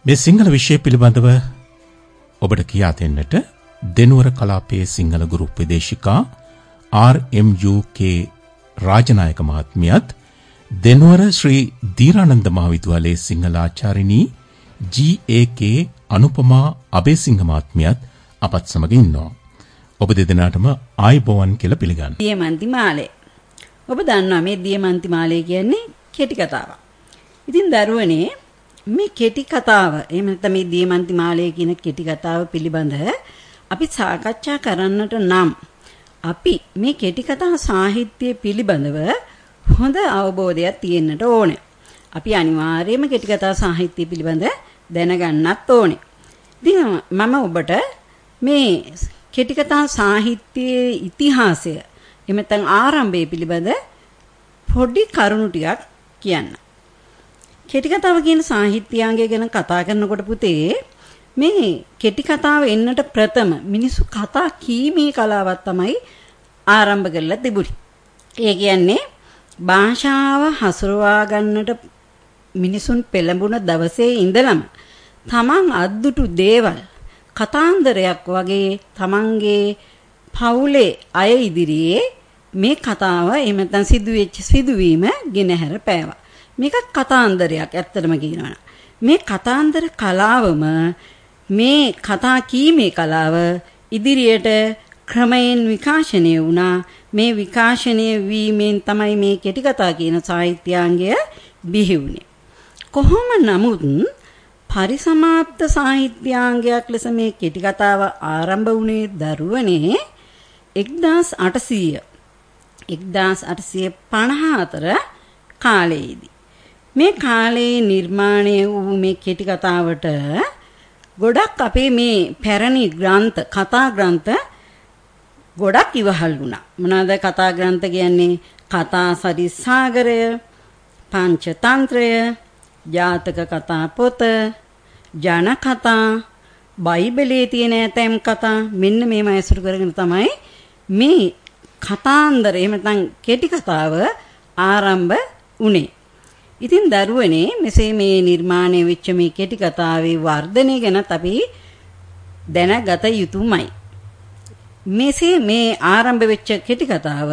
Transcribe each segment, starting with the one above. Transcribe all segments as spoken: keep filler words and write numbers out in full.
මේ සිංහල විෂය පිළිබඳව ඔබට කියා දෙන්නට දෙනුවර කලාපයේ සිංහල ගුරු උපදේශිකා R M U K Rajanayaka මහත්මියත් දෙනුවර ශ්‍රී දීරානන්ද මහවිද්‍යාලයේ සිංහල ආචාර්යනී G A K Anupama Abeysinghe මහත්මියත් අපත් සමග ඉන්නවා. ඔබ දෙදෙනාටම ආයුබෝවන් කියලා පිළිගන්න. දියමන්ති මාලේ. ඔබ දන්නවා මේ දියමන්ති මාලේ කියන්නේ කෙටි කතාවක්. ඉතින් දරුවනේ මේ කෙටි කතාව එහෙම නැත්නම් මේ දියමන්ති මාලේ කියන කෙටි කතාව පිළිබඳ අපි සාකච්ඡා කරන්නට නම් අපි මේ කෙටි කතා සාහිත්‍ය පිළිබඳව හොඳ අවබෝධයක් තියෙන්නට ඕනේ. අපි අනිවාර්යයෙන්ම කෙටි කතා සාහිත්‍ය පිළිබඳ දැනගන්නත් ඕනේ. ඉතින් මම ඔබට මේ කෙටි කතා සාහිත්‍යයේ ඉතිහාසය එහෙම නැත්නම් ආරම්භය පිළිබඳ පොඩි කරුණු ටිකක් කියන්න. කෙටි කතාව කියන සාහිත්‍යාංගය ගැන කතා කරනකොට පුතේ මේ කෙටි කතාව එන්නට ප්‍රථම මිනිසු කතා කීමේ කලාවක් තමයි ආරම්භ කරලා තිබුණේ. ඒ කියන්නේ භාෂාව හසුරවා ගන්නට මිනිසුන් පෙළඹුණ දවසේ ඉඳලම තමන් අද්දුටු දේවල් කතාන්දරයක් වගේ තමන්ගේ පවුලේ අය ඉදිරියේ මේ කතාව එහෙම නැත්නම් සිදුවෙච්ච සිදුවීම ගෙනහැර පෑවා. මේක කතාන්දරයක් ඇත්තටම කියනවා. මේ කතාන්දර කලාවම මේ කතා කීමේ කලාව ඉදිරියට ක්‍රමයෙන් විකාශනය වුණා. මේ විකාශනය වීමෙන් තමයි මේ කෙටි කතා කියන සාහිත්‍යාංගය බිහි වුණේ. කොහොම නමුත් පරිසමාප්ත සාහිත්‍යාංගයක් ලෙස මේ කෙටි කතාව ආරම්භ වුණේ දරුවනේ එක්දාස් අටසීය එක්දාස් අටසිය පනහ අතර කාලයේදී. මේ කාලේ නිර්මාණය වූ මේ කෙටි කතාවට ගොඩක් අපේ මේ පැරණි ග්‍රන්ථ කතා ග්‍රන්ථ ගොඩක් ඉවහල් වුණා. මොනවාද කතා ග්‍රන්ථ කියන්නේ? කතා සරිසාගරය, පංචතන්ත්‍රය, ජාතක කතා පොත, ජන කතා, බයිබලයේ තියෙන ඇතැම් කතා මෙන්න මේව ඇසුරු කරගෙන තමයි මේ කතාන්දර එහෙම නැත්නම් කෙටි කතාව ආරම්භ වුණේ. ඉතින් දරුවනේ මෙසේ මේ නිර්මාණය වෙච්ච මේ කෙටි කතාවේ වර්ධනය ගැනත් අපි දැනගත යුතුමයි. මෙසේ මේ ආරම්භ වෙච්ච කෙටි කතාව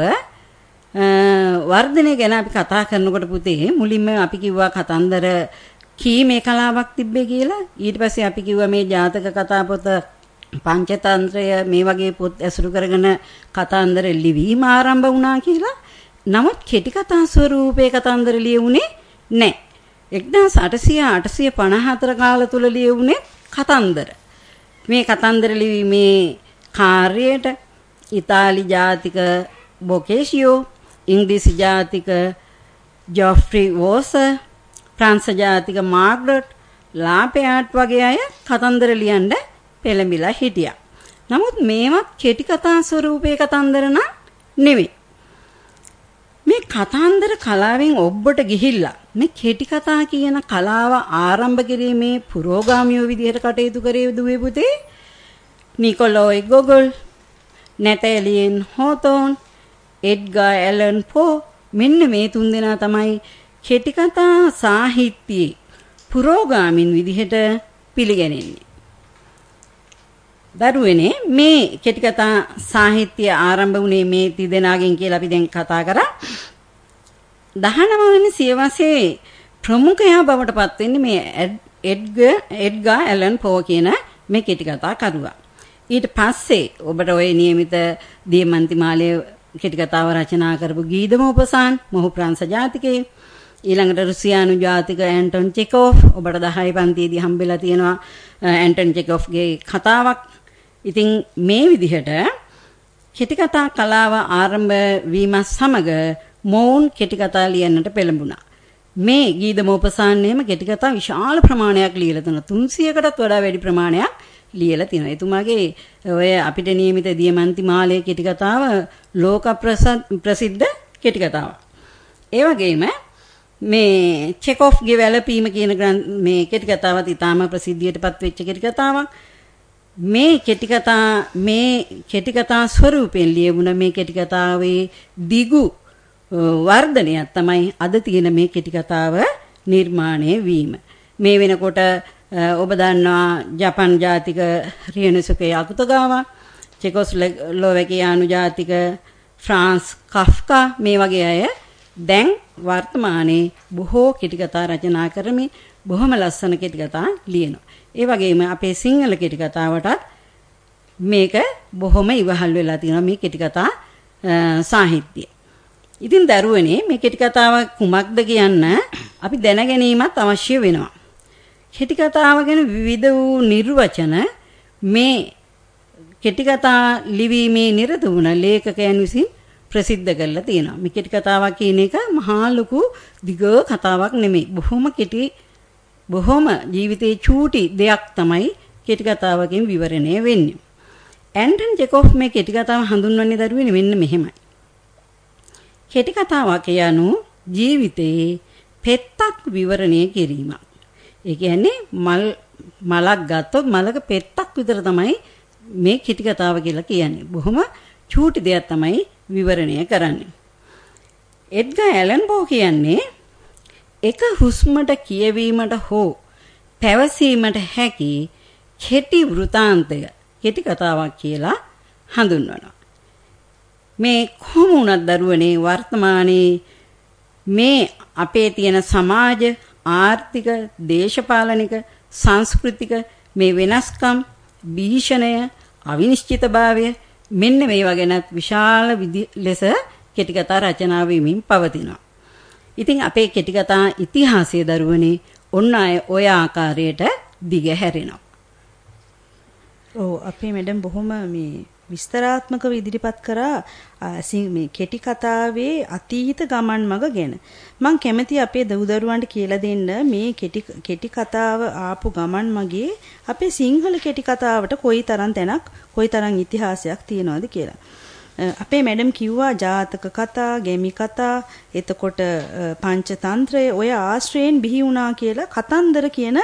වර්ධනය ගැන අපි කතා කරනකොට පුතේ මුලින්ම අපි කිව්වා කතන්දර කීමේ කලාවක් තිබ්බේ කියලා. ඊට පස්සේ අපි කිව්වා මේ ජාතක කතා පොත, පංචතන්ත්‍රය මේ වගේ පොත් ඇසුරු කරගෙන කතන්දර ලිවීම ආරම්භ වුණා කියලා. නමුත් කෙටි කතා ස්වරූපයේ කතන්දර ලියුනේ නැහැ. එක්දාස් අටසිය අටසිය පනහ අතර කාල තුල ලියුනේ කතන්දර. මේ කතන්දර ලිවීමේ කාර්යයට ඉතාලි ජාතික බොකේෂියෝ, ඉංග්‍රීසි ජාතික ජොෆ්රි වෝසර්, ප්‍රංශ ජාතික මාග්‍රට් ලාපයාට් වගේ අය කතන්දර ලියන්න පෙළඹිලා හිටියා. නමුත් මේවත් කෙටි කතා ස්වරූපයේ කතන්දර නෙවෙයි. මේ කතාන්දර කලාවෙන් ඔබට ගිහිල්ලා මේ කෙටි කතා කියන කලාව ආරම්භ කිරීමේ පුරෝගාමියෝ විදිහට කටයුතු කරේ දුවේ පුතේ නිකොලොයි ගොගල්, නැතැලියන් හෝතෝන්, එඩ්ගා ඇලන් පෝ මෙන්න මේ තුන්දෙනා තමයි කෙටි කතා සාහිත්‍යයේ පුරෝගාමින් විදිහට පිළිගැනෙන්නේ. දරුවනේ මේ කෙටි කතා සාහිත්‍ය ආරම්භ වුණේ මේ තිදෙනාගෙන් කියලා අපි දැන් කතා කරා. දහනව වෙනි සියවසේ ප්‍රමුඛයා බවට පත් වෙන්නේ මේ එඩ්ගා එඩ්ගා ඇලන් පෝ කියන මේ කෙටි කතා කරුවා. ඊට පස්සේ ඔබට ওই નિયમિત දියමන්ති මාලයේ කෙටි කතාව රචනා කරපු ගීදම උපසාන් මොහු ප්‍රංශ ජාතිකයේ. ඊළඟට රුසියානු ජාතික ඇන්ටන් චෙකෝව් ඔබට දහය පන්තියේදී හම්බෙලා තියෙනවා ඇන්ටන් චෙකෝව්ගේ කතාවක්. ඉතින් මේ විදිහට කෙටි කතා කලාව ආරම්භ වීම සමග මොවුන් කෙටි කතා ලියන්නට පෙළඹුණා. මේ ගීදම උපසාන්නේම කෙටි කතා විශාල ප්‍රමාණයක් ලියලා තියෙනවා. තුන්සියකටත් වඩා වැඩි ප්‍රමාණයක් ලියලා තියෙනවා. එතුමාගේ ඔය අපිට નિયમિત දියමන්ති මාලයේ කෙටි කතාව ලෝක ප්‍රසිද්ධ කෙටි කතාවක්. ඒ වගේම මේ චෙකෝව්ගේ වැළපීම කියන මේ කෙටි කතාවත් ඉතාම ප්‍රසිද්ධියටපත් වෙච්ච කෙටි කතාවක්. මේ කෙටි කතා මේ කෙටි කතා ස්වරූපයෙන් ලියවුණ මේ කෙටි කතාවේ දිගු වර්ධනයක් තමයි අද තියෙන මේ කෙටි කතාව නිර්මාණය වීම. මේ වෙනකොට ඔබ දන්නවා ජපන් ජාතික රියනසුකේ අකුතගාවා, චෙකොස්ලෝවැකියානු ජාතික ෆ්‍රාන්ස් කෆ්කා මේ වගේ අය දැන් වර්තමානයේ බොහෝ කෙටි කතා රචනා කරමින් බොහොම ලස්සන කෙටි කතා ලියනවා. ඒ වගේම අපේ සිංහල කෙටි කතාවටත් මේක බොහොම ඉවහල් වෙලා තියෙනවා මේ කෙටි කතා සාහිත්‍යය. ඉතින් දරුවනේ මේ කෙටි කතාව කුමක්ද කියන්න අපි දැනගැනීමත් අවශ්‍ය වෙනවා. කෙටි කතාව ගැන විවිධ වූ නිර්වචන මේ කෙටි කතා ලිවීමේ නිරත වුණ ලේඛකයන් විසින් ප්‍රසිද්ධ කරලා තියෙනවා. මේ කෙටි කතාවක් කියන එක මහා ලොකු දිග කතාවක් නෙමෙයි. බොහොම කෙටි බොහොම ජීවිතේ චූටි දෙයක් තමයි කෙටි කතාවකින් විවරණය වෙන්නේ. ඇන්ටන් චෙකෝෆ් මේ කෙටි කතාව හඳුන්වන්නේ දරුවනේ මෙන්න මෙහෙමයි. කෙටි කතාවක් යනු ජීවිතයේ පෙත්තක් විවරණය කිරීමක්. ඒ කියන්නේ මල් මලක් ගත්තොත් මලක පෙත්තක් විතර තමයි මේ කෙටි කතාව කියලා කියන්නේ. බොහොම චූටි දෙයක් තමයි විවරණය කරන්නේ. එඩ්ගර් ඇලන් පෝ කියන්නේ එක හුස්මට කියවීමට හෝ පැවසීමට හැකි කෙටි වෘතාන්තය කෙටි කතාවක් කියලා හඳුන්වනවා. මේ කොහොම වුණත් දරුවනේ වර්තමානයේ මේ අපේ තියෙන සමාජ ආර්ථික දේශපාලනික සංස්කෘතික මේ වෙනස්කම් භීෂණය අවිනිශ්චිතභාවය මෙන්න මේවා ගැනත් විශාල ලෙස කෙටි කතා රචනා වෙමින් පවතිනවා. ඉතින් අපේ කෙටි කතා ඉතිහාසයේ දරුවනේ ඔන්න අය ඔය ආකාරයට දිගහැරෙනවා. ඔව් අපේ මැඩම් බොහොම මේ විස්තරාත්මකව ඉදිරිපත් කරා මේ කෙටි කතාවේ අතීත ගමන් මඟ ගැන. මම කැමති අපේ දරුදරුවන්ට කියලා දෙන්න මේ කෙටි කෙටි කතාව ආපු ගමන් මගේ අපේ සිංහල කෙටි කතාවට කොයිතරම් තැනක් කොයිතරම් ඉතිහාසයක් තියෙනවද කියලා. අපේ මැඩම් කිව්වා ජාතක කතා, ගැමි කතා, එතකොට පංචතන්ත්‍රය ඔය ආශ්‍රයෙන් බිහි වුණා කියලා කතන්දර කියන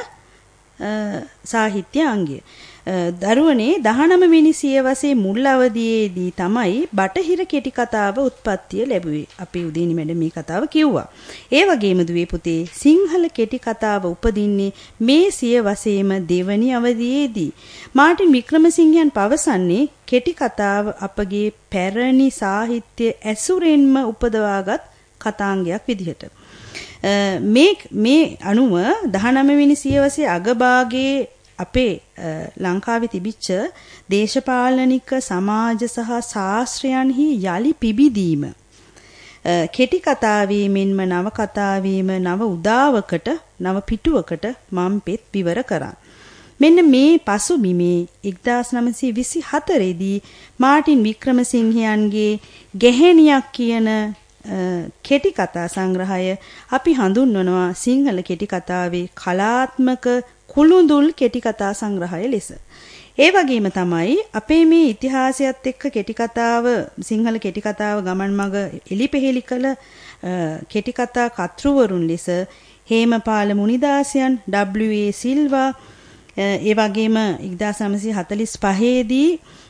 සාහිත්‍ය අංගය. දරුවනේ දහනවය වෙනි සියවසේ මුල් අවදියේදී තමයි බටහිර කෙටි කතාව උත්පත්තිය ලැබුවේ. අපේ උදේනි මැඩම් මේ කතාව කිව්වා. ඒ වගේම දුවේ පුතේ සිංහල කෙටි කතාව උපදින්නේ මේ සියවසේම දෙවනි අවදියේදී. මාර්ටින් වික්‍රමසිංහයන් පවසන්නේ කෙටි කතාව අපගේ පැරණි සාහිත්‍ය ඇසුරෙන්ම උපදවාගත් කතාංගයක් විදිහට. මේ මේ අනුව දහනවය වෙනි සියවසේ අගභාගයේ අපේ ලංකාවේ තිබිච්ච දේශපාලනික සමාජ සහ ශාස්ත්‍රයන්හි යලි පිබිදීම කෙටි කතාවේ මෙන්ම නව කතාවේම නව උදාවකට නව පිටුවකට මම් පෙත් විවර කරා. මෙන්න මේ පසුබිමේ එක්දාස් නවසිය විසි හතරේදී මාර්ටින් වික්‍රමසිංහයන්ගේ ගැහැණියක් කියන කෙටි කතා සංග්‍රහය අපි හඳුන්වනවා සිංහල කෙටි කතාවේ කලාත්මක කුළුඳුල් කෙටි කතා සංග්‍රහය ලෙස. ඒ වගේම තමයි අපේ මේ ඉතිහාසයත් එක්ක කෙටි කතාව සිංහල කෙටි කතාව ගමන් මඟ එලිපෙහෙලි කළ කෙටි කතා කර්තෘවරුන් ලෙස හේමපාල මුනිදාසයන්, ඩබ්ලිව්.ඒ. සිල්වා, ඒ වගේම එක්දාස් නවසිය හතළිස් පහේදී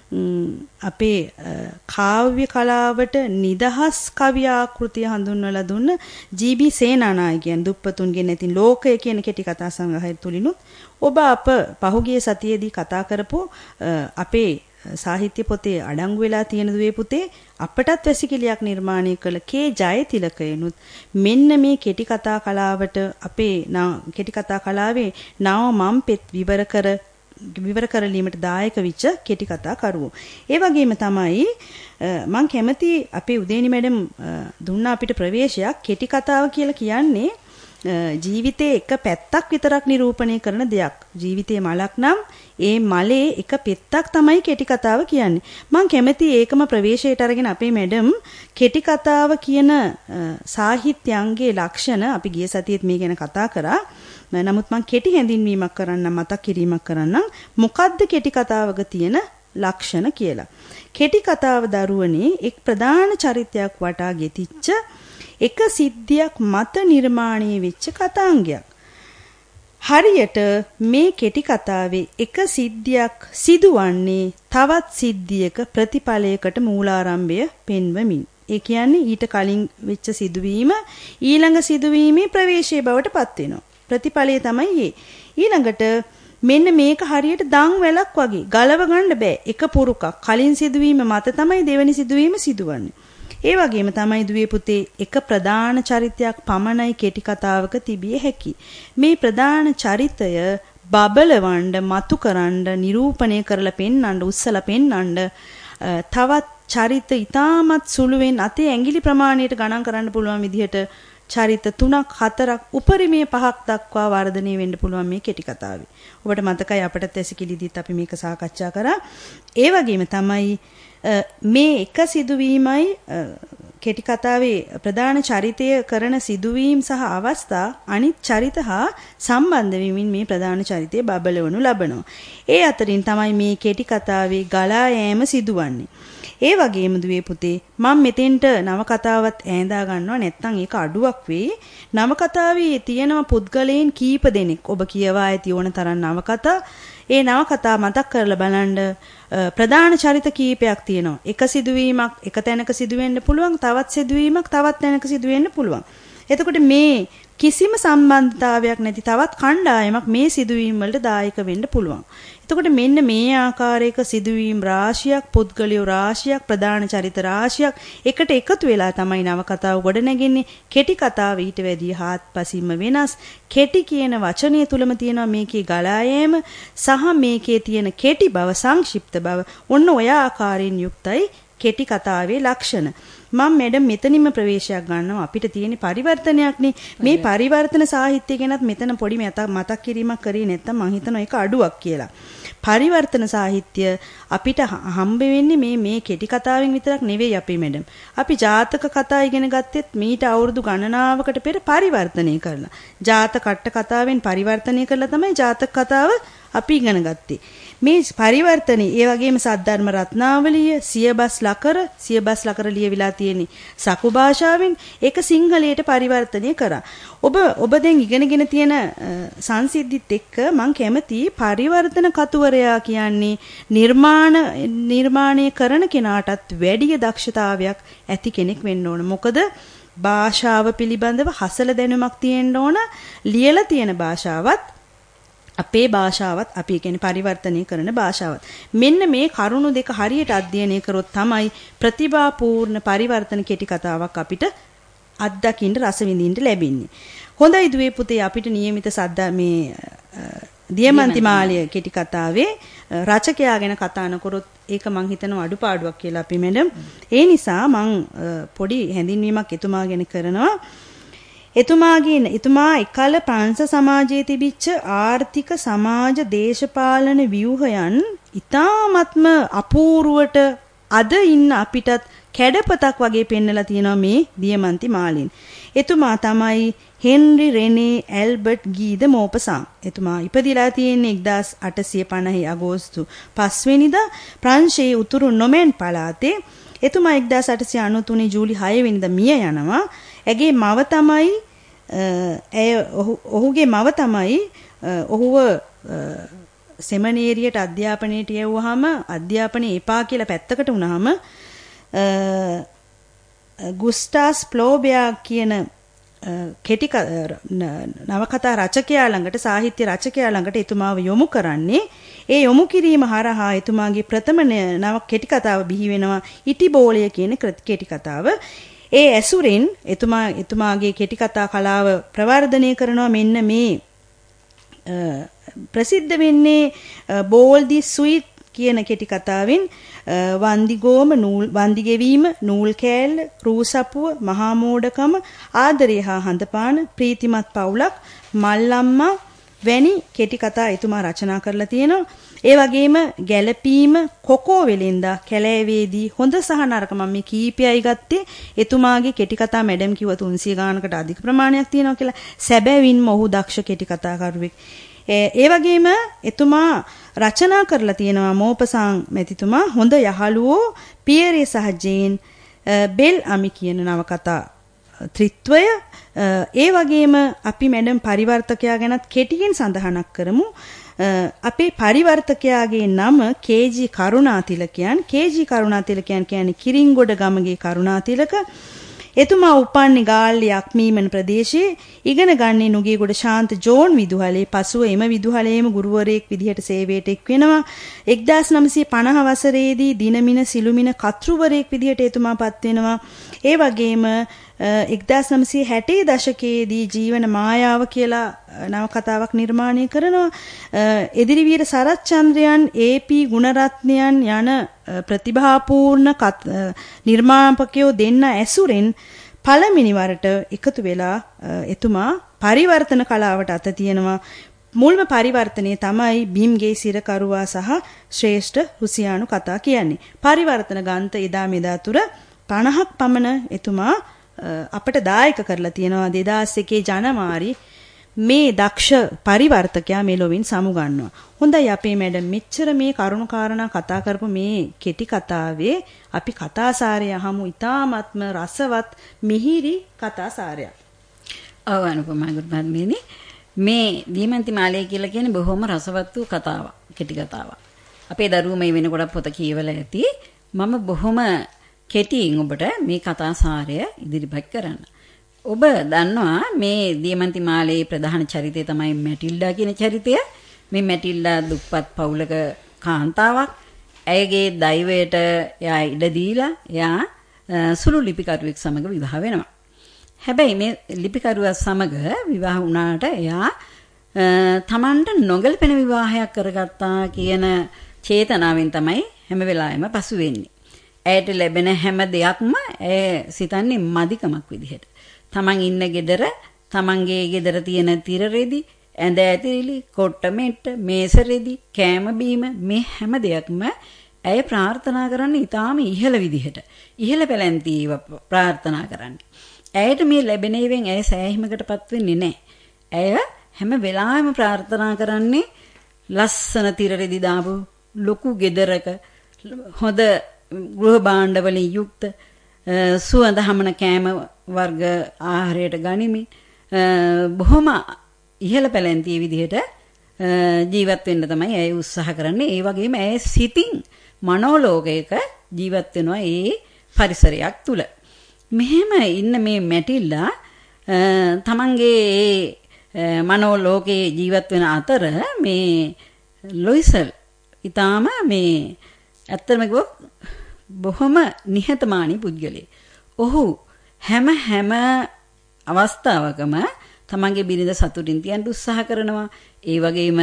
අපේ කාව්‍ය කලාවට නිදහස් කවි ආකෘතිය හඳුන්වලා දුන්න ජී.බී. සේනානායකයන් දුප්පතුන්ගෙන් නැතින ලෝකය කියන කෙටි කතා සංග්‍රහය තුලිනුත් ඔබ අප පහුගිය සතියේදී කතා කරපු අපේ සාහිත්‍ය පොතේ අඩංගු වෙලා තියෙන දුවේ පුතේ අපටත් වැසිකිළියක් නිර්මාණය කළ කේ ජයතිලකයනුත් මෙන්න මේ කෙටි කතා කලාවට අපේ කෙටි කතා කලාවේ නව මම් පෙත් විවර කර විවර කරලීමට දායක වෙච්ච කෙටි කතා කරුවෝ. ඒ වගේම තමයි මම කැමති අපේ උදේනි මැඩම් දුන්න අපිට ප්‍රවේශයක් කෙටි කතාව කියලා කියන්නේ ජීවිතයේ එක පැත්තක් විතරක් නිරූපණය කරන දෙයක්. ජීවිතයේ මලක් නම් ඒ මලේ එක පෙත්තක් තමයි කෙටි කතාව කියන්නේ. මම කැමති ඒකම ප්‍රවේශයට අරගෙන අපේ මැඩම් කෙටි කතාව කියන සාහිත්‍යාංගයේ ලක්ෂණ අපි ගිය සතියේත් මේ ගැන කතා කරා. නමුත් මම කෙටි හැඳින්වීමක් කරන්න මතක් කිරීමක් කරන්නම් මොකද්ද කෙටි කතාවක තියෙන ලක්ෂණ කියලා. කෙටි කතාව දරුවනේ එක් ප්‍රධාන චරිතයක් වටා ගෙතිච්ච එක සිද්ධියක් මත නිර්මාණය වෙච්ච කතාංගයක්. හරියට මේ කෙටි කතාවේ එක සිද්ධියක් සිදුවන්නේ තවත් සිද්ධියක ප්‍රතිඵලයකට මූලාරම්භය පෙන්වමින්. ඒ කියන්නේ ඊට කලින් වෙච්ච සිදුවීම ඊළඟ සිදුවීමේ ප්‍රවේශයේ බවට පත් වෙනවා. ප්‍රතිඵලය තමයි ඊළඟට මෙන්න මේක හරියට දන් වැලක් වගේ ගලව ගන්න බෑ. එක පුරුකක්. කලින් සිදුවීම මත තමයි දෙවෙනි සිදුවීම සිදුවන්නේ. ඒ වගේම තමයි දුවේ පුතේ එක ප්‍රධාන චරිතයක් පමණයි කෙටි කතාවක තිබිය හැකි. මේ ප්‍රධාන චරිතය බබලවන්න, මතු කරන්න, නිරූපණය කරලා පෙන්වන්න, උස්සලා පෙන්වන්න තවත් චරිත ඊටමත් සුළුවෙන් අතේ ඇඟිලි ප්‍රමාණයට ගණන් කරන්න පුළුවන් විදිහට චරිත තුනක් හතරක් උපරිමයේ පහක් දක්වා වර්ධනය වෙන්න පුළුවන් මේ කෙටි කතාවේ. ඔබට මතකයි අපට ඇසිකිලිදිත් අපි මේක සාකච්ඡා කරා. ඒ වගේම තමයි මේ එක සිදුවීමයි කෙටි කතාවේ ප්‍රධාන චරිතය කරන සිදුවීම් සහ අවස්ථා අනිත් චරිත හා සම්බන්ධ වෙමින් මේ ප්‍රධාන චරිතය බබලවනු ලබනවා. ඒ අතරින් තමයි මේ කෙටි කතාවේ ගලා යෑම සිදුවන්නේ. ඒ වගේම දුවේ පුතේ මම මෙතෙන්ට නවකතාවත් ඈඳා ගන්නවා නැත්නම් ඒක අඩුවක් වෙයි. නවකතාවේ තියෙනවා පුද්ගලයන් කීප දෙනෙක්. ඔබ කියවා ඇති ඕන තරම් නවකතා. ඒ නවකතා මතක් කරලා බලන්න ප්‍රධාන චරිත කීපයක් තියෙනවා. එක සිදුවීමක් එක තැනක සිදුවෙන්න පුළුවන්, තවත් සිදුවීමක් තවත් තැනක සිදුවෙන්න පුළුවන්. එතකොට මේ කිසිම සම්බන්ධතාවයක් නැති තවත් කණ්ඩායමක් මේ සිදුවීම් වලට දායක වෙන්න පුළුවන්. එතකොට මෙන්න මේ ආකාරයක සිදුවීම් රාශියක්, පුද්ගලයෝ රාශියක්, ප්‍රධාන චරිත රාශියක් එකට එකතු වෙලා තමයි නවකතාව ගොඩනැගෙන්නේ. කෙටි කතාව ඊට වැඩිය හාත්පසින්ම වෙනස්. කෙටි කියන වචනය තුලම තියෙනවා මේකේ ගලා යෑම සහ මේකේ තියෙන කෙටි බව, සංක්ෂිප්ත බව. ඔන්න ඔය ආකාරයෙන් යුක්තයි කෙටි කතාවේ ලක්ෂණ. මම මැඩම් මෙතනින්ම ප්‍රවේශයක් ගන්නවා. අපිට තියෙන පරිවර්තනයක්නේ. මේ පරිවර්තන සාහිත්‍ය ගැනත් මෙතන පොඩි මතක් කිරීමක් කරේ නැත්තම් මං හිතනවා ඒක අඩුවක් කියලා. පරිවර්තන සාහිත්‍ය අපිට හම්බ වෙන්නේ මේ මේ කෙටි කතාවෙන් විතරක් නෙවෙයි අපේ මැඩම්. අපි ජාතක කතා ඉගෙන ගත්තෙත් මීට අවුරුදු ගණනාවකට පෙර පරිවර්තනය කරලා. ජාතක කට්ට කතාවෙන් පරිවර්තනය කරලා තමයි ජාතක කතාව අපි ඉගෙන ගත්තේ. මේ පරිවර්තනේ ඒ වගේම සද්ධර්ම රත්නාවලිය, සියබස් ලකර, සියබස් ලකර ලියවිලා තියෙන්නේ සකු භාෂාවෙන්. ඒක සිංහලයට පරිවර්තනය කරා. ඔබ ඔබ දැන් ඉගෙනගෙන තියෙන සංසිද්ධිත් එක්ක මම කැමති පරිවර්තන කතුවරයා කියන්නේ නිර්මාණ නිර්මාණය කරන කෙනාටත් වැඩි දක්ෂතාවයක් ඇති කෙනෙක් වෙන්න ඕන. මොකද භාෂාව පිළිබඳව හසල දැනුමක් තියෙන්න ඕන. ලියලා තියෙන භාෂාවත් අපේ භාෂාවත් අපි කියන්නේ පරිවර්තනය කරන භාෂාවත්. මෙන්න මේ කරුණු දෙක හරියට අධ්‍යයනය කරොත් තමයි ප්‍රතිභාපූර්ණ පරිවර්තන කෙටි කතාවක් අපිට අත්දකින්න රස විඳින්න ලැබෙන්නේ. හොඳයි දුවේ පුතේ අපිට નિયમિત සද්දා මේ දියමන්ති මාලය කෙටි කතාවේ රචකයා ගැන කතා නොකරොත් ඒක මං හිතනවා අඩුපාඩුවක් කියලා අපි මැඩම්. ඒ නිසා මං පොඩි හැඳින්වීමක් එතුමා ගැන කරනවා. එතුමාගේ එතුමා එකල ප්‍රංශ සමාජයේ තිබිච්ච ආර්ථික සමාජ දේශපාලන ව්‍යුහයන් ඉතාමත්ම අපූර්වට අද ඉන්න අපිටත් කැඩපතක් වගේ පෙන්නලා තියෙනවා මේ දියමන්ති මාලින්. එතුමා තමයි හෙන්රි රෙනේ ඇල්බර්ට් ගීද මෝපසාන්. එතුමා ඉපදිලා තියෙන්නේ එක්දාස් අටසිය පනහ අගෝස්තු පස්වෙනිදා ප්‍රංශයේ උතුරු නොමෙන් පළාතේ. එතුමා එක්දාස් අටසිය අනූතුන ජූලි හය වෙනිදා මිය යනවා. ඇගේ මව තමයි ඇය ඔහුගේ මව තමයි ඔහුව සෙමිනේරියට අධ්‍යාපනයට යවුවාම අධ්‍යාපනය එපා කියලා පැත්තකට වුණාම ගුස්ටාස් ප්ලෝබෙයා කියන කෙටි නවකතා රචකයා ළඟට සාහිත්‍ය රචකයා ළඟට එතුමාව යොමු කරන්නේ. ඒ යොමු කිරීම හරහා එතුමාගේ ප්‍රථම නව කෙටි කතාව බිහි වෙනවා ඉටිබෝලය කියන කෙටි කතාව. ඒ ඇසුරෙන් එතුමා එතුමාගේ කෙටි කතා කලාව ප්‍රවර්ධනය කරනවා. මෙන්න මේ ප්‍රසිද්ධ වෙන්නේ බෝල්දි ස්වීට් කියන කෙටි කතාවෙන් වන්දිගෝම නූල් වන්දි ගෙවීම, නූල් කෑල්ල, රූසපුව, මහා මෝඩකම, ආදරය හා හඳපාන, ප්‍රීතිමත් පවුලක්, මල්ලම්මා වැනි කෙටි කතා එතුමා රචනා කරලා තියෙනවා. ඒ වගේම ගැලපීම, කොකෝ වෙලෙන්දා, කැලෑවේදී, හොඳ සහ නරක මම මේ කීපයයි ගත්තේ. එතුමාගේ කෙටි කතා මැඩම් කිව්වා තුන්සිය ගානකට අධික ප්‍රමාණයක් තියෙනවා කියලා. සැබෑවින්ම ඔහු දක්ෂ කෙටි කතාකරුවෙක්. ඒ වගේම එතුමා රචනා කරලා තියෙනවා මෝපසාන් මැතිතුමා හොඳ යහළුවෝ පියරේ සහ ජේන් බෙල් අමි කියන නවකතා ත්‍රිත්වය. ඒ වගේම අපි මැඩම් පරිවර්තකයා ගැනත් කෙටියෙන් සඳහනක් කරමු. අපේ පරිවර්තකයාගේ නම කේ.ජී. කරුණාතිලකයන්. කේ.ජී. කරුණාතිලකයන් කියන්නේ කිරින්ගොඩ ගමගේ කරුණාතිලක. එතුමා උපන්නේ ගාල්ලේ අක්මීමන් ප්‍රදේශයේ ඉගෙන ගන්නේ නුගේගොඩ ශාන්ත ජෝන් විදුහලේ. පසුව එම විදුහලේම ගුරුවරයෙක් විදිහට සේවයට එක් වෙනවා. එක්දාස් නවසිය පනහ වසරේදී දිනමින සිළුමින කතෘවරයෙක් විදිහට එතුමා පත් වෙනවා. ඒ වගේම එක්දාස් නවසිය හැටේ දශකයේදී ජීවන මායාව කියලා නවකතාවක් නිර්මාණය කරනවා. එදිරිවීර සරච්චන්ද්‍රයන්, ඒ.පී. ගුණරත්නයන් යන ප්‍රතිභාපූර්ණ නිර්මාපකයෝ දෙන්න ඇසුරෙන් පළමිනි වරට එකතු වෙලා එතුමා පරිවර්තන කලාවට අත තියනවා. මුල්ම පරිවර්තනයේ තමයි බිම්ගේ සිරකරුවා සහ ශ්‍රේෂ්ඨ රුසියානු කතා කියන්නේ. පරිවර්තන ග්‍රන්ථ එදා මෙදා තුර පනහක් පමණ එතුමා අපට දායක කරලා තියෙනවා. දෙදාස් එකේ ජනවාරි මේ දක්ෂ පරිවර්තකයා මෙලොවින් සමුගන්නවා. හොඳයි අපේ මැඩම්, මෙච්චර මේ කරුණු කාරණා කතා කරපු මේ කෙටි කතාවේ අපි කතාසාරය අහමු. ඉතාමත්ම රසවත් මිහිරි කතාසාරයක්. ඔව් අනුපමා ගුරුමහත්මියනි, මේ දීමන්ති මාලය කියලා කියන්නේ බොහොම රසවත් වූ කතාවක්, කෙටි කතාවක්. අපේ දරුවෝ මේ වෙනකොට පොත කියවලා ඇති. මම බොහොම කෙටියෙන් ඔබට මේ කතාසාරය ඉදිරිපත් කරන්න. ඔබ දන්නවා මේ දියමන්ති මාලයේ ප්‍රධාන චරිතය තමයි මැටිල්ඩා කියන චරිතය. මේ මැටිල්ඩා දුප්පත් පවුලක කාන්තාවක්. ඇයගේ දෛවයට එයා ඉඩ දීලා එයා සුළු ලිපිකරුවෙක් සමග විවාහ වෙනවා. හැබැයි මේ ලිපිකරුවා සමග විවාහ වුණාට එයා තමන්ට නොගැලපෙන විවාහයක් කරගත්තා කියන චේතනාවෙන් තමයි හැම වෙලාවෙම පසු වෙන්නේ. ඇයට ලැබෙන හැම දෙයක්ම ඇය සිතන්නේ මදිකමක් විදිහට. තමන් ඉන්න ගෙදර, තමන්ගේ ගෙදර තියෙන තිර රෙදි, ඇඳ ඇතිරිලි, කොට්ට මෙට්ට, මේස රෙදි, කෑම බීම මේ හැම දෙයක්ම ඇය ප්‍රාර්ථනා කරන්නේ ඊටාම ඉහළ විදිහට. ඉහළ පැලැන්තිව ප්‍රාර්ථනා කරන්නේ. ඇයට මේ ලැබෙන ඒවෙන් ඇය සෑහීමකටපත් වෙන්නේ නැහැ. ඇය හැම වෙලාවෙම ප්‍රාර්ථනා කරන්නේ ලස්සන තිර රෙදි දාපු ලොකු ගෙදරක හොඳ ගෘහ භාණ්ඩ වලින් යුක්ත සුවඳ හමන කෑම වර්ග ආහාරයට ගනිමින් බොහොම ඉහළ පැලැන්තිය විදිහට ජීවත් වෙන්න තමයි ඇය උත්සාහ කරන්නේ. ඒ වගේම ඇය සිතින් මනෝලෝකයක ජීවත් වෙනවා ඒ පරිසරයක් තුල. මෙහෙම ඉන්න මේ මැටිල්ලා තමන්ගේ මනෝලෝකයේ ජීවත් වෙන අතර මේ ලොයිසල් ඊටාම මේ ඇත්තම කිව්වොත් බොහොම නිහතමානී පුද්ගලයෙක්. ඔහු හැම හැම අවස්ථාවකම තමන්ගේ බිරිඳ සතුටින් තියන්න උත්සාහ කරනවා. ඒ වගේම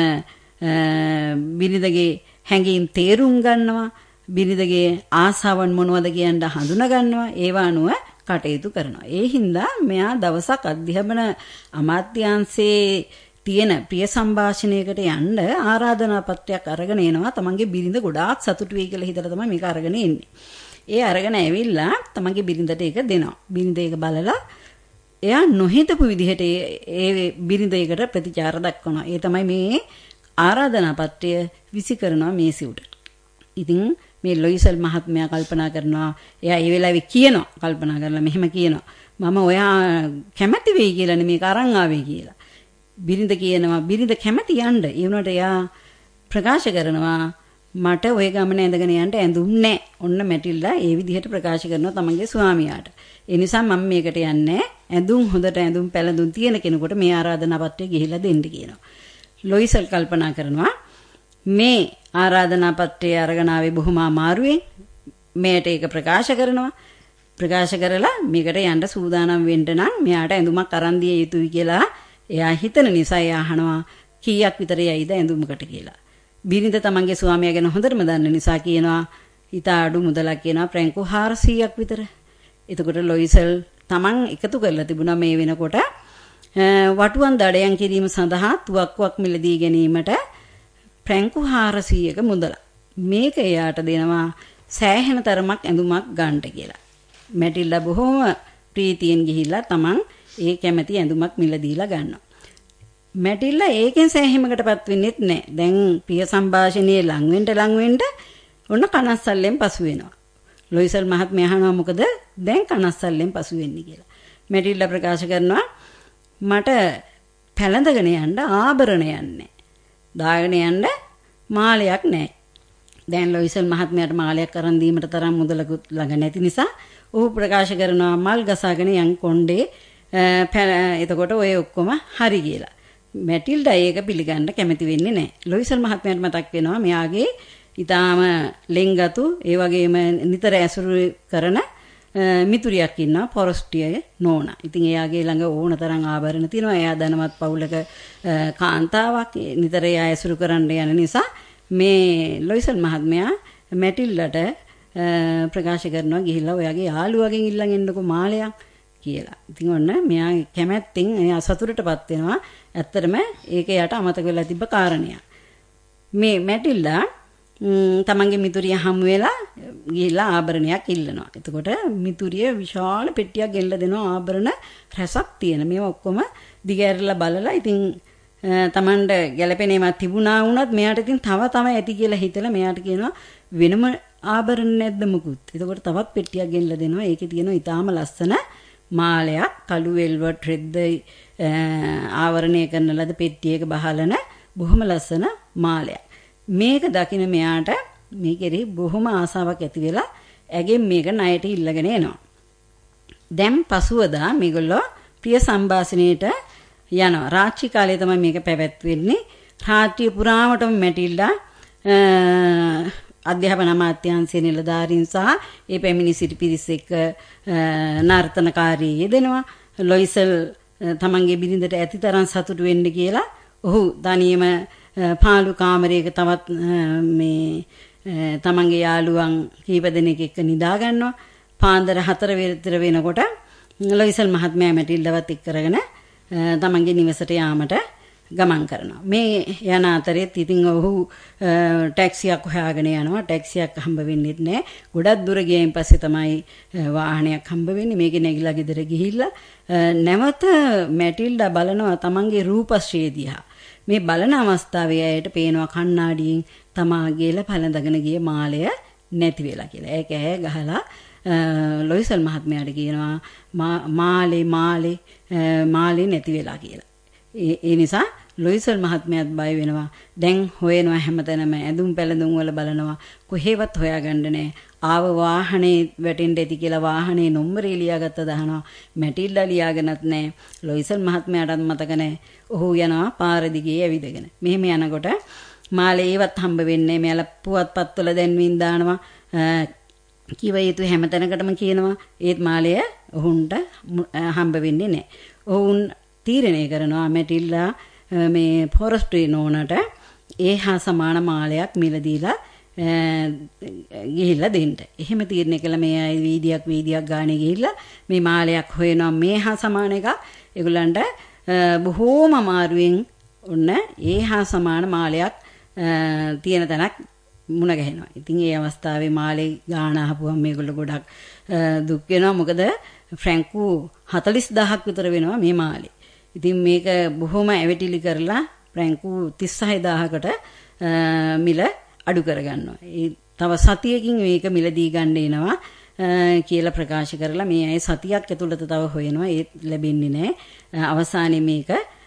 බිරිඳගේ හැඟීම් තේරුම් ගන්නවා. බිරිඳගේ ආසාවන් මොනවද කියන හඳුනා ගන්නවා. ඒව අනුව කටයුතු කරනවා. ඒ හින්දා මෙයා දවසක් අධ්‍යාපන අමාත්‍යාංශයේ තියෙන ප්‍රිය සංഭാෂණයකට යන්න ආරාධනා පත්‍රයක් අරගෙන එනවා. තමන්ගේ බිරිඳ ගොඩාක් සතුටු වෙයි කියලා හිතලා තමයි මේක අරගෙන එන්නේ. ඒ අරගෙන ඇවිල්ලා තමන්ගේ බිරිඳට ඒක දෙනවා. බිරිඳ ඒක බලලා එයා නොහිතපු විදිහට ඒ බිරිඳ ඒකට ප්‍රතිචාර දක්වනවා. ඒ තමයි මේ ආරාධනා පත්‍රය විසි කරනවා මේසෙ උඩ. ඉතින් මේ ලොයිසල් මහත්මයා කල්පනා කරනවා, එයා ඒ වෙලාවේ කියනවා, කල්පනා කරලා මෙහෙම කියනවා, මම ඔයා කැමති වෙයි කියලානේ මේක අරන් ආවේ කියලා. බිරිඳ කියනවා, බිරිඳ කැමති යන්න. ඒ වුණාට එයා ප්‍රකාශ කරනවා, මට ওই ගමන ඇඳගෙන යන්න ඇඳුම් නැහැ. ඔන්න මැටිල්ලා ඒ විදිහට ප්‍රකාශ කරනවා තමන්ගේ ස්වාමියාට. ඒ නිසා මම මේකට යන්නේ ඇඳුම් හොඳට ඇඳුම් පැළඳුම් තියෙන කෙනෙකුට මේ ආරාධනා පත්‍රය ගිහිල්ලා දෙන්න කියනවා. ලොයිසල් කල්පනා කරනවා, මේ ආරාධනා පත්‍රය අරගෙන ආවේ බොහොම අමාරුවෙන්. මේට ඒක ප්‍රකාශ කරනවා. ප්‍රකාශ කරලා මේකට යන්න සූදානම් වෙන්න නම් මෙයාට ඇඳුමක් අරන් දිය යුතුයි කියලා එයා හිතන නිසා එයා අහනවා, කීයක් විතර යයිද ඇඳුමකට කියලා. බිරිඳ තමන්ගේ ස්වාමියා ගැන හොඳටම දන්න නිසා කියනවා, ඊට අඩු මුදලක් කියනවා, ප්‍රැංකු හාරසීයක් විතර. එතකොට ලොයිසල් තමන් එකතු කරලා තිබුණා මේ වෙනකොට වටුවන් දඩයන් කිරීම සඳහා තුවක්කුවක් මිලදී ගැනීමට ප්‍රැංකු හාරසීයක මුදල. මේක එයාට දෙනවා සෑහෙන තරමක් ඇඳුමක් ගන්නට කියලා. මැටිල්ලා බොහොම ප්‍රීතියෙන් ගිහිල්ලා තමන් ඒ කැමැති ඇඳුමක් මිලදීලා ගන්නවා. මැටිල්ලා ඒකෙන් සෑහීමකටපත් වෙන්නේත් නැහැ. දැන් ප්‍රිය සංഭാෂණයේ ලඟ වෙන්න ලඟ වෙන්න ඔන්න කනස්සල්ලෙන් පසු වෙනවා. ලොයිසල් මහත්මයා අහනවා, මොකද දැන් කනස්සල්ලෙන් පසු වෙන්නේ කියලා. මැටිල්ලා ප්‍රකාශ කරනවා, මට පැලඳගෙන යන්න ආභරණයක් නැහැ. දාගෙන යන්න මාලයක් නැහැ. දැන් ලොයිසල් මහත්මයාට මාලයක් අරන් දීමට තරම් මුදලකුත් ළඟ නැති නිසා ඔහු ප්‍රකාශ කරනවා මල් ගසාගෙන යන් කොණ්ඩේ එතකොට ඔය ඔක්කොම හරි කියලා. මැටිල්ඩා ඒක පිළිගන්න කැමති වෙන්නේ නැහැ. ලොයිසල් මහත්මයාට මතක් වෙනවා මෙයාගේ ඊටාම ලෙන්ගතු ඒ වගේම නිතර ඇසුරු කරන මිතුරියක් ඉන්නවා පොරොස්ටිය නෝනා. ඉතින් එයාගේ ළඟ ඕන තරම් ආභරණ තියෙනවා. එයා ධනවත් පවුලක කාන්තාවක් නිතර එයා ඇසුරු කරන්න යන නිසා මේ ලොයිසල් මහත්මයා මැටිල්ඩට ප්‍රකාශ කරනවා ගිහිල්ලා ඔයාගේ යාළුවගෙන් ඉල්ලන් එන්නකෝ මාලයක් කියලා. ඉතින් ඔන්න මෙයා කැමැත්තෙන් එයා සතුටටපත් වෙනවා. ඇත්තටම ඒක එයාට අමතක වෙලා තිබ්බ කාරණයක්. මේ මැටිල්ඩා තමන්ගේ මිතුරිය හමු වෙලා ගිහිල්ලා ආභරණයක් ඉල්ලනවා. එතකොට මිතුරිය විශාල පෙට්ටියක් ගෙනලා දෙනවා ආභරණ රැසක් තියෙන. මේවා ඔක්කොම දිගහැරලා බලලා ඉතින් තමන්ට ගැළපෙන ඒවා තිබුණා වුණත් මෙයාට ඉතින් තව තව ඇති කියලා හිතලා මෙයාට කියනවා වෙනම ආභරණ නැද්ද මුකුත්. එතකොට තවත් පෙට්ටියක් ගෙනලා දෙනවා. ඒකේ තියෙනවා ඊටාම ලස්සන මාලයක් කළු වෙල්වට් රෙද්ද ආවරණය කරන ලද පෙට්ටියක බහලන බොහොම ලස්සන මාලයක්. මේක දකින මෙයාට මේකෙරි බොහොම ආසාවක් ඇති වෙලා ඇගෙන් මේක ණයට ඉල්ලගෙන එනවා. දැන් පසුවදා මේගොල්ලෝ ප්‍රිය සම්භාෂණයට යනවා. රාත්‍රී කාලයේ තමයි මේක පැවැත්වෙන්නේ. රාත්‍රිය පුරාමටම මැටිල්ඩා අධ්‍යාපන අමාත්‍යාංශයේ නිලධාරීන් සහ ඒ පැමිණි සිටි පිරිස එක්ක නර්තනකාරී යෙදෙනවා. ලොයිසල් තමන්ගේ බිරිඳට ඇතිතරම් සතුටු වෙන්න කියලා ඔහු තනියම පාළු කාමරයක තවත් මේ තමන්ගේ යාළුවන් කීප දෙනෙක් එක්ක නිදා ගන්නවා. පාන්දර හතර විතර වෙනකොට ලොයිසල් මහත්මයා මැටිල්ඩවත් එක්ක කරගෙන තමන්ගේ නිවසට යාමට ගමන් කරනවා. මේ යන අතරෙත් ඉතින් ඔහු ටැක්සියක් හොයාගෙන යනවා. ටැක්සියක් හම්බ වෙන්නේ නැහැ. ගොඩක් දුර ගියයින් පස්සේ තමයි වාහනයක් හම්බ වෙන්නේ. මේකේ නැගිලා ගෙදර ගිහිල්ලා නැවත මැටිල්ඩා බලනවා තමන්ගේ රූපශ්‍රී දිහා. මේ බලන අවස්ථාවේ ඇයට පේනවා කණ්ණාඩියෙන් තමා ගේල පළඳගෙන ගිය මාලය නැති වෙලා කියලා. ඒක ඇය ගහලා ලොයිසල් මහත්මයාට කියනවා මාලේ මාලේ මාලේ නැති වෙලා කියලා. ඒ නිසා ලොයිසල් මහත්මයාත් බය වෙනවා. දැන් හොයනවා හැමතැනම ඇඳුම් පැළඳුම් වල බලනවා. කොහෙවත් හොයාගන්න නැහැ. ආව වාහනේ වැටෙන්න ඇති කියලා වාහනේ නම්බරේ ලියාගත්ත දානවා. මැටිල්ඩා ලියාගෙනත් නැහැ. ලොයිසල් මහත්මයාටත් මතක නැහැ. ඔහු යනවා පාර දිගේ ඇවිදගෙන. මෙහෙම යනකොට මාලේ ඒවත් හම්බ වෙන්නේ නැහැ. මෙයාලා පුවත්පත්වල දැන්වීම් දානවා. කිව යුතු හැමතැනකටම කියනවා. ඒත් මාලය ඔහුන්ට හම්බ වෙන්නේ නැහැ. ඔවුන් තීරණය කරනවා මැටිල්ඩා මේ ෆොරස්ට්‍රි නෝනට ඒ හා සමාන මාලයක් මිල දීලා ගිහිල්ලා දෙන්න. එහෙම තීරණය කළා මේ අය වීදියක් වීදියක් ගානේ ගිහිල්ලා මේ මාලයක් හොයනවා මේ හා සමාන එකක්. ඒගොල්ලන්ට බොහෝම අමාරුවෙන් ඔන්න ඒ හා සමාන මාලයක් තියෙන තැනක් මුණ ගැහෙනවා. ඉතින් ඒ අවස්ථාවේ මාලේ ගාන අහපුවම මේගොල්ලෝ ගොඩක් දුක් වෙනවා. මොකද ෆ්‍රැන්කු හතළිස් දහසක් විතර වෙනවා මේ මාලේ. ඉතින් මේක බොහොම ඇවිටිලි කරලා ෆ්‍රැන්කු තිස් හය දහසකට මිල අඩු කරගන්නවා. ඒ තව සතියකින් මේක මිලදී ගන්න එනවා කියලා ප්‍රකාශ කරලා මේ අය සතියක් ඇතුළත තව හොයනවා. ඒත් ලැබෙන්නේ නැහැ. අවසානයේ මේක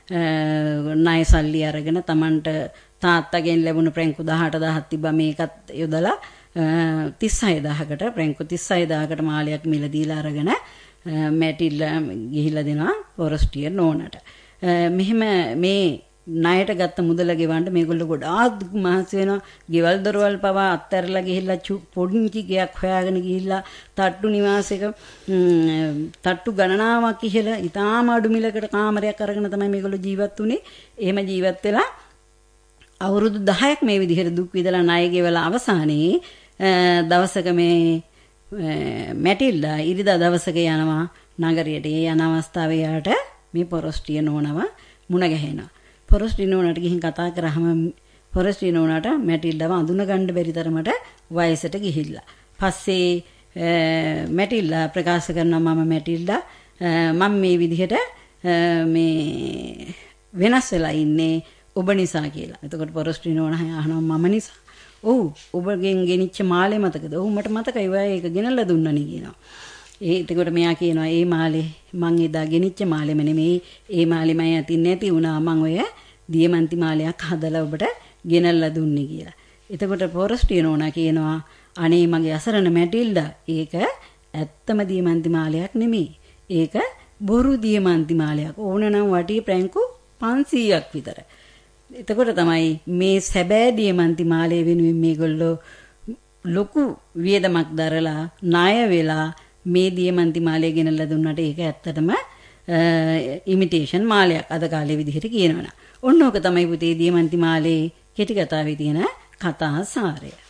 ණය සල්ලි අරගෙන Tamanට තාත්තගෙන් ලැබුණු ප්‍රැංකු දහඅට දහසක් තිබ්බා. මේකත් යොදලා තිස් හය දහසකට ප්‍රැංකු තිස් හය දහසකට මාලයක් මිල දීලා අරගෙන මැටිල්ඩා ගිහිල්ලා දෙනවා ෆොරස්ටියර් නෝනට. මෙහෙම මේ ණයට ගත්ත මුදල ගෙවන්න මේගොල්ලෝ ගොඩාක් මහන්සි වෙනවා. ගෙවල් දොරවල් පවා අත්හැරලා ගිහිල්ලා පොඩි ගයක් හොයාගෙන ගිහිල්ලා තට්ටු නිවාසයක තට්ටු ගණනාවක් ඉහළ ඊටාම අඩු මිලකට කාමරයක් අරගෙන තමයි මේගොල්ලෝ ජීවත් වුනේ. එහෙම ජීවත් වෙලා අවුරුදු දහයක් මේ විදිහට දුක් විඳලා ණය ගෙවලා අවසානයේ දවසක මේ මැටිල්ඩා ඉරිදා දවසක යනවා නගරයට. ඒ යන අවස්ථාවේ යාට මේ ෆොරස්ටියර් නෝනව මුණ ගැහෙනවා. ෆොරස්ටියර් නෝනට ගිහින් කතා කරාම ෆොරස්ටියර් නෝනට මැටිල්ඩාව අඳුන ගන්න බැරි තරමට වයසට ගිහිල්ලා. පස්සේ මැටිල්ඩා ප්‍රකාශ කරනවා මම මැටිල්ඩා මම මේ විදිහට මේ වෙනස් වෙලා ඉන්නේ ඔබ නිසා කියලා. එතකොට ෆොරස්ටියර් නෝන අහනවා මම නිසා. ඔව් ඔබගෙන් ගෙනිච්ච මාලේ මතකද? ඔව් මට මතකයි. ඔයා ඒක ගෙනල්ලා දුන්නනේ කියනවා. ඒ එතකොට මෙයා කියනවා ඒ මාලේ මං එදා ගෙනිච්ච මාලෙම නෙමෙයි. ඒ මාලේ මම අතින් නැති වුණා. මං ඔය දියමන්ති මාලයක් හදලා ඔබට ගෙනල්ලා දුන්නේ කියලා. එතකොට ෆොරස්ට්‍රි නෝනා කියනවා අනේ මගේ අසරණ මැටිල්ඩා ඒක ඇත්තම දියමන්ති මාලයක් නෙමෙයි. ඒක බොරු දියමන්ති මාලයක්. ඕනනම් වටේ ප්‍රැංකු පන්සීයක් විතර. එතකොට තමයි මේ සැබෑ දියමන්ති මාලය වෙනුවෙන් මේගොල්ලෝ ලොකු වියදමක් දරලා ණය වෙලා මේ දියමන්ති මාලය ගෙනල්ලා දුන්නට ඒක ඇත්තටම ඉමිටේෂන් මාලයක් අද කාලේ විදිහට කියනවනම්. ඔන්න ඕක තමයි පුතේ දියමන්ති මාලේ කෙටි කතාවේ තියෙන කතා සාරය.